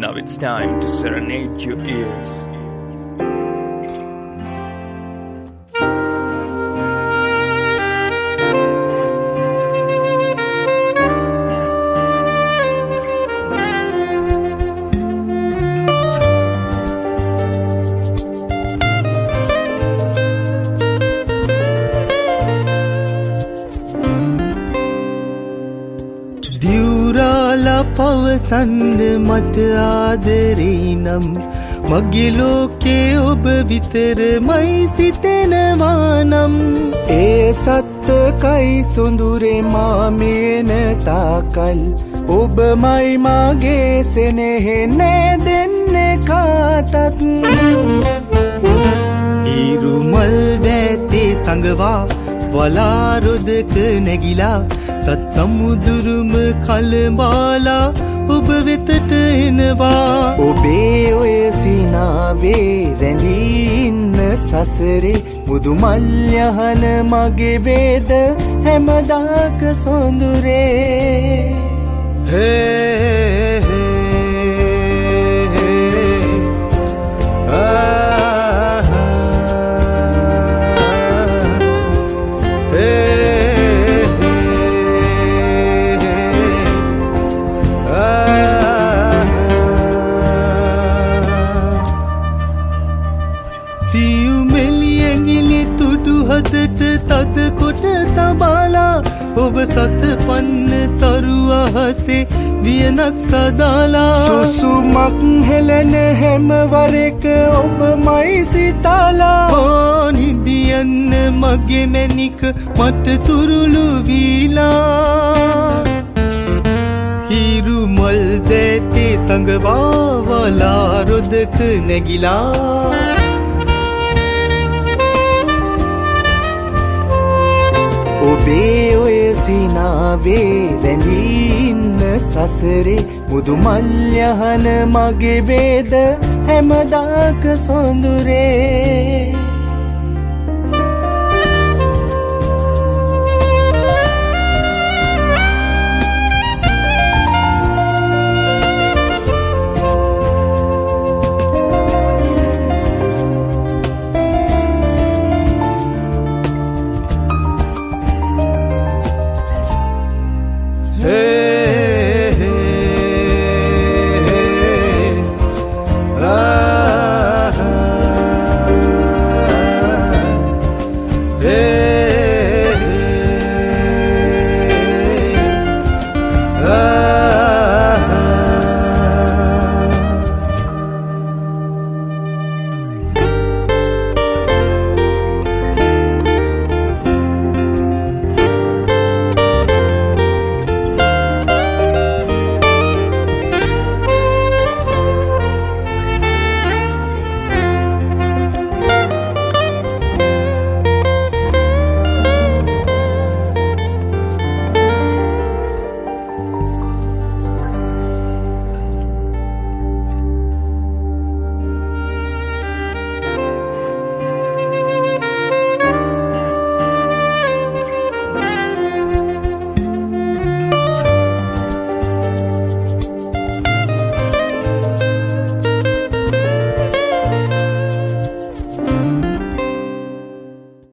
Now it's time to serenade your ears. පවසන්න මට ආදරේ නම් මගේ ලෝකේ ඔබ විතරමයි සිතෙනවා නම් ඒ සත්තකයි සොඳුරේ මා මේන තාකල් ඔබමයි මාගේ සෙනෙහෙ නෑදෙන්නේ කාටත් ඊරු මල් දැතේ සංගවා වලාරොදක නැගිලා සත් සමුදුරුම කලඹාලා ඔබ වෙතට එනවා ඔබේ ඔය සිනාවේ රැඳී ඉන්න සසරේ මුදු මල් යහන මගේ වේද හැමදාක සොඳුරේ ඔබ සත පන්න තරුවහසේ වියනක් සදාලා සුසුමක් හෙලන හැමවරක ඔබමයි සිතාලා නිදියන්න මගේ මැනික මට තුරුළු වීලා හිරු මල් දැතේ සංගවා වලාරොදක නැගිලා ඔබේ ඔය සිනාවේ රැඳී ඉන්න සසරේ මුදු මල් යහන මගේ වේද හැමදාක සොඳුරේ